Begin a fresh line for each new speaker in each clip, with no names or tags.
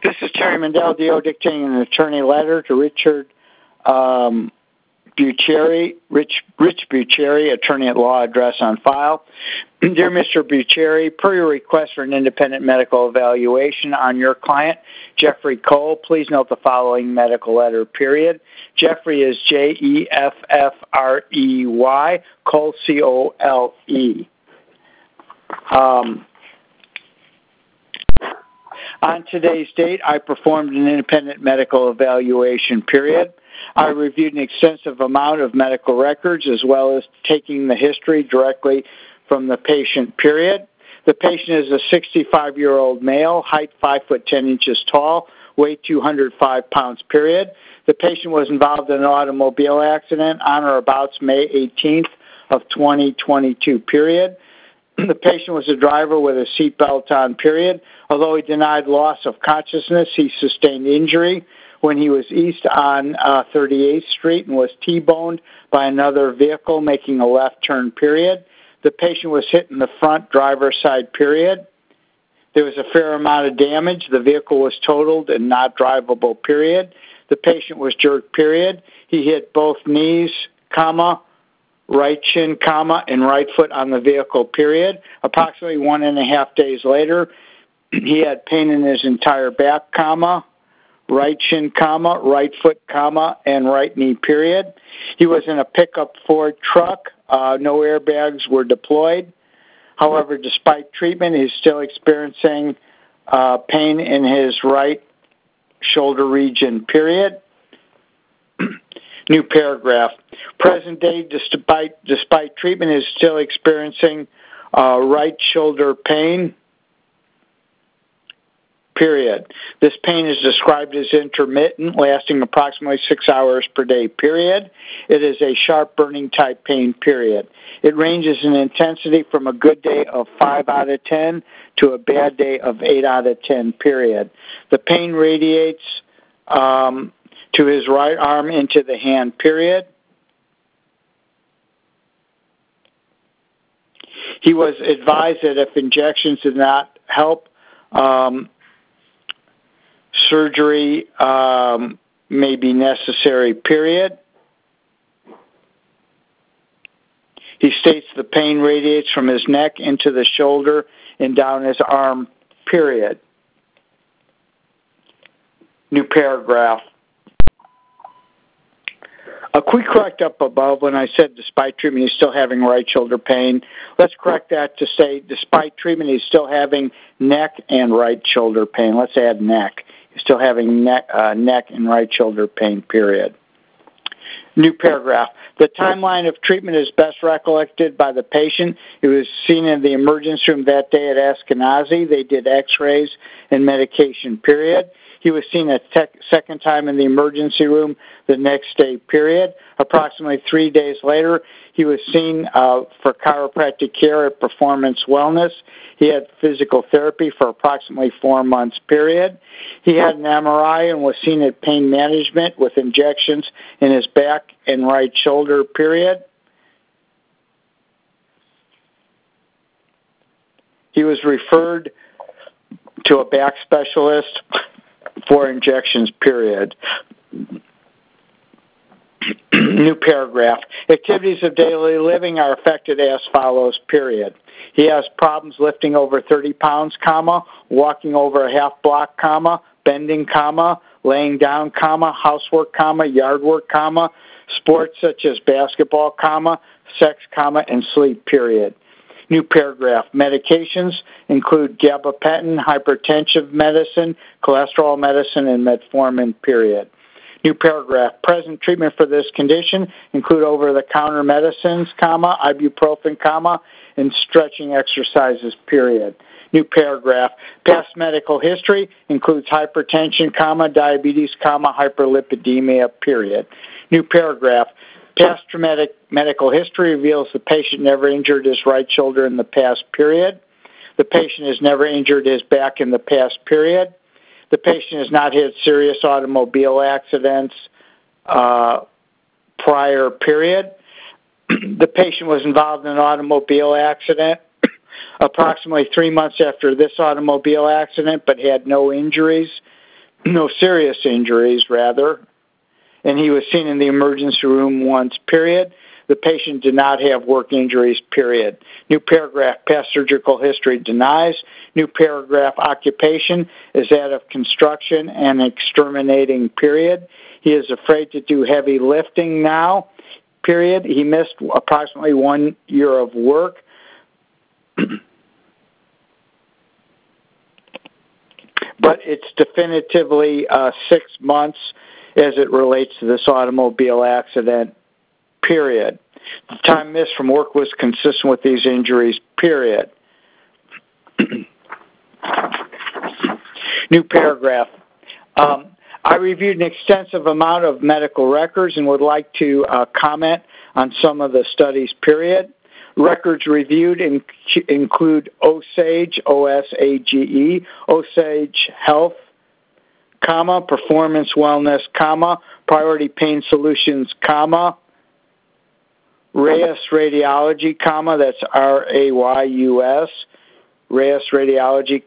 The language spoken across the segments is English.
This is Terry Mandel, DO, dictating an attorney letter to Richard Bucieri, Rich Bucieri, attorney at law, address on file. Dear Mr. Bucieri, per your request for an independent medical evaluation on your client, Jeffrey Cole, please note the following medical letter, period. Jeffrey is Jeffrey, Cole, Cole. On today's date, I performed an independent medical evaluation, period. I reviewed an extensive amount of medical records as well as taking the history directly from the patient, period. The patient is a 65-year-old male, height 5 foot 10 inches tall, weight 205 pounds, period. The patient was involved in an automobile accident on or about May 18th of 2022, period. The patient was a driver with a seatbelt on, period. Although he denied loss of consciousness, he sustained injury when he was east on 38th Street and was T-boned by another vehicle making a left turn, period. The patient was hit in the front driver's side, period. There was a fair amount of damage. The vehicle was totaled and not drivable, period. The patient was jerked, period. He hit both knees, right shin, and right foot on the vehicle, period. Approximately 1.5 days later, he had pain in his entire back, right shin, right foot, and right knee, period. He was in a pickup Ford truck. No airbags were deployed. However, despite treatment, he's still experiencing pain in his right shoulder region, period. New paragraph. Present day, despite treatment, is still experiencing right shoulder pain, period. This pain is described as intermittent, lasting approximately 6 hours per day, period. It is a sharp burning type pain, period. It ranges in intensity from a good day of 5 out of 10 to a bad day of 8 out of 10, period. The pain radiates to his right arm into the hand, period. He was advised that if injections did not help, surgery may be necessary, period. He states the pain radiates from his neck into the shoulder and down his arm, period. New paragraph. A quick correct up above when I said despite treatment he's still having right shoulder pain. Let's correct that to say despite treatment he's still having neck and right shoulder pain. Let's add neck. He's still having neck and right shoulder pain, period. New paragraph. The timeline of treatment is best recollected by the patient. He was seen in the emergency room that day at Eskenazi. They did x-rays and medication, period. He was seen a second time in the emergency room the next day, period. Approximately 3 days later, he was seen for chiropractic care at Performance Wellness. He had physical therapy for approximately 4 months, period. He had an MRI and was seen at pain management with injections in his back and right shoulder, period. He was referred to a back specialist for injections, period. New paragraph. Activities of daily living are affected as follows, period. He has problems lifting over 30 pounds, walking over a half block, bending, laying down, housework, yard work, sports such as basketball, sex, and sleep, period. New paragraph. Medications include gabapentin, hypertensive medicine, cholesterol medicine, and metformin, period. New paragraph. Present treatment for this condition include over-the-counter medicines, ibuprofen, and stretching exercises, period. New paragraph. Past medical history includes hypertension, diabetes, hyperlipidemia, period. New paragraph. Past traumatic medical history reveals the patient never injured his right shoulder in the past, period. The patient has never injured his back in the past, period. The patient has not had serious automobile accidents prior, period. The patient was involved in an automobile accident approximately 3 months after this automobile accident, but had no injuries. no serious injuries, rather, and he was seen in the emergency room once, period. The patient did not have work injuries, period. New paragraph, past surgical history denies. New paragraph, occupation is that of construction and exterminating, period. He is afraid to do heavy lifting now, period. He missed approximately 1 year of work. But it's definitively 6 months as it relates to this automobile accident, period. The time missed from work was consistent with these injuries, period. New paragraph. I reviewed an extensive amount of medical records and would like to comment on some of the studies, period. Records reviewed include Osage, O-S-A-G-E, Osage Health, Performance Wellness, Priority Pain Solutions, Reyes Radiology, that's R-A-Y-U-S, Reyes Radiology,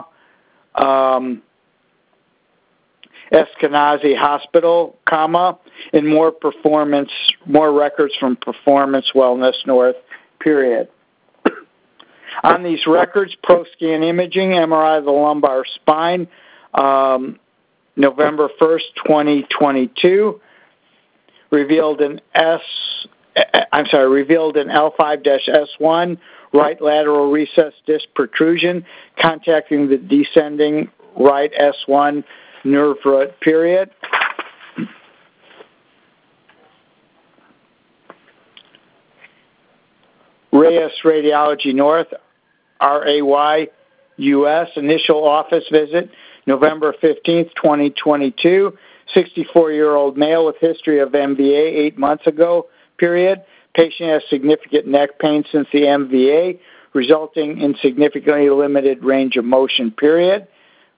Eskenazi Hospital, and more records from Performance Wellness North, period. On these records, ProScan imaging, MRI of the lumbar spine, November 1st, 2022, revealed an L5-S1 right lateral recessed disc protrusion contacting the descending right S1 nerve root, period. Reyes Radiology North, R-A-Y-U-S, initial office visit, November 15th, 2022, 64-year-old male with history of MVA 8 months ago, period. Patient has significant neck pain since the MVA, resulting in significantly limited range of motion, period.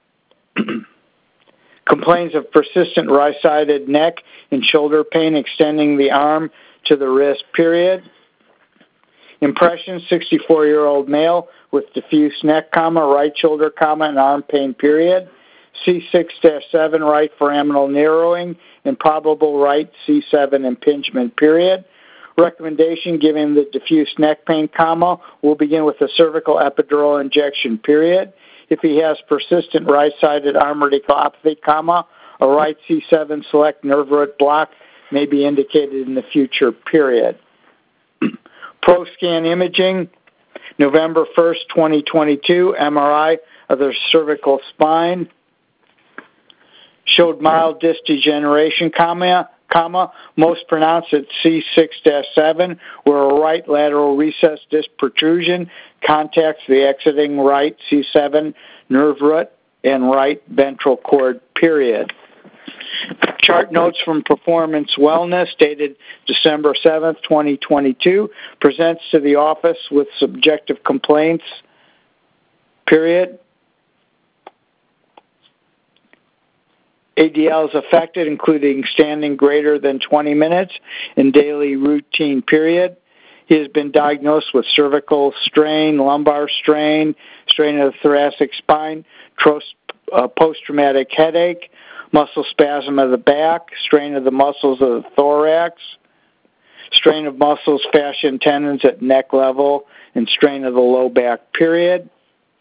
Complains of persistent right-sided neck and shoulder pain extending the arm to the wrist, period. Impression, 64-year-old male with diffuse neck, right shoulder, and arm pain, period. C6-7 right foraminal narrowing and probable right C7 impingement, period. Recommendation, given the diffuse neck pain, will begin with a cervical epidural injection, period. If he has persistent right-sided arm radiculopathy, a right C7 select nerve root block may be indicated in the future, period. ProScan imaging, November 1st, 2022, MRI of the cervical spine, showed mild disc degeneration, most pronounced at C6-7, where a right lateral recessed disc protrusion contacts the exiting right C7 nerve root and right ventral cord, period. Chart notes from Performance Wellness, dated December 7th, 2022, presents to the office with subjective complaints, period. ADLs affected, including standing greater than 20 minutes in daily routine, period. He has been diagnosed with cervical strain, lumbar strain, strain of the thoracic spine, post-traumatic headache, muscle spasm of the back, strain of the muscles of the thorax, strain of muscles, fascia, and tendons at neck level, and strain of the low back, period.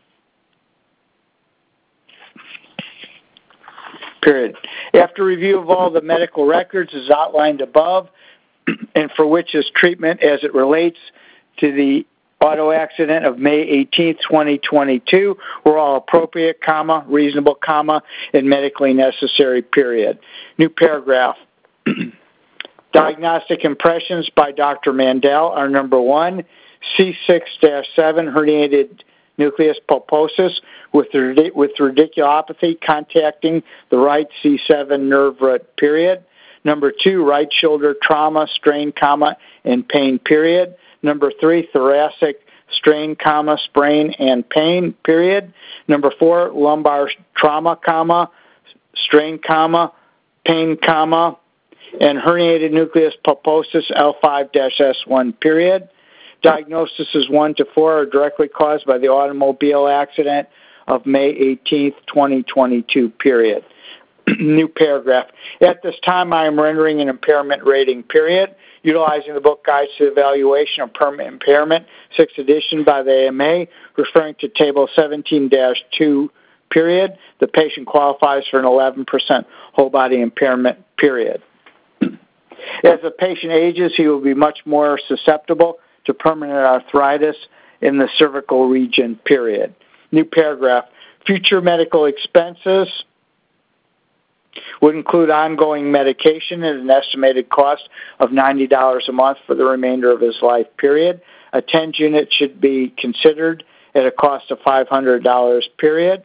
After review of all the medical records as outlined above, and for which is treatment as it relates to the auto accident of May 18, 2022, were all appropriate, reasonable, and medically necessary, period. New paragraph. Diagnostic impressions by Dr. Mandel are number 1, C6-7 herniated nucleus pulposus with radiculopathy contacting the right C7 nerve root, period. Number 2, right shoulder trauma, strain, and pain, period. Number 3, thoracic strain, sprain, and pain, period. Number 4, lumbar trauma, strain, pain, and herniated nucleus pulposus L5-S1, period. Diagnoses 1 to 4 are directly caused by the automobile accident of May 18th, 2022, period. New paragraph. At this time, I am rendering an impairment rating, period. Utilizing the book Guides to the Evaluation of Permanent Impairment, 6th edition by the AMA, referring to Table 17-2, period. The patient qualifies for an 11% whole body impairment, period. As the patient ages, he will be much more susceptible to permanent arthritis in the cervical region, period. New paragraph. Future medical expenses would include ongoing medication at an estimated cost of $90 a month for the remainder of his life, period. A TENS unit should be considered at a cost of $500, period.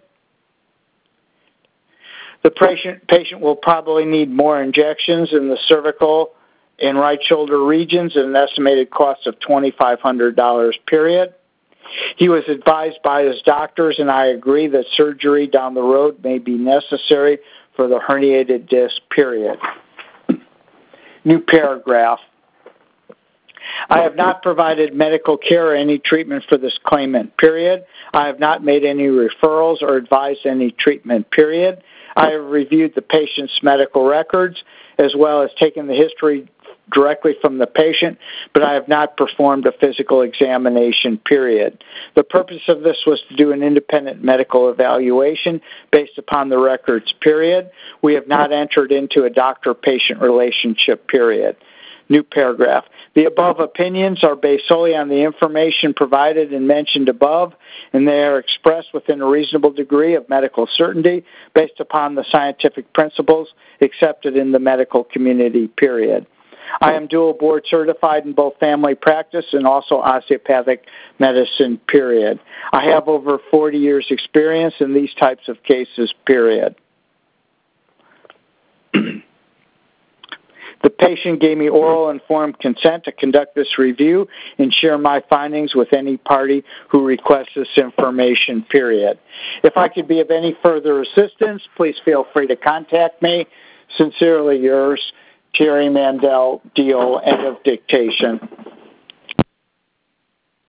The patient will probably need more injections in the cervical and right shoulder regions at an estimated cost of $2,500, period. He was advised by his doctors, and I agree that surgery down the road may be necessary for the herniated disc, period. New paragraph. I have not provided medical care or any treatment for this claimant, period. I have not made any referrals or advised any treatment, period. I have reviewed the patient's medical records as well as taken the history directly from the patient, but I have not performed a physical examination, period. The purpose of this was to do an independent medical evaluation based upon the records, period. We have not entered into a doctor-patient relationship, period. New paragraph. The above opinions are based solely on the information provided and mentioned above, and they are expressed within a reasonable degree of medical certainty based upon the scientific principles accepted in the medical community, period. I am dual board certified in both family practice and also osteopathic medicine, period. I have over 40 years experience in these types of cases, period. The patient gave me oral informed consent to conduct this review and share my findings with any party who requests this information, period. If I could be of any further assistance, please feel free to contact me. Sincerely yours, Terry Mandel, DO, end of dictation.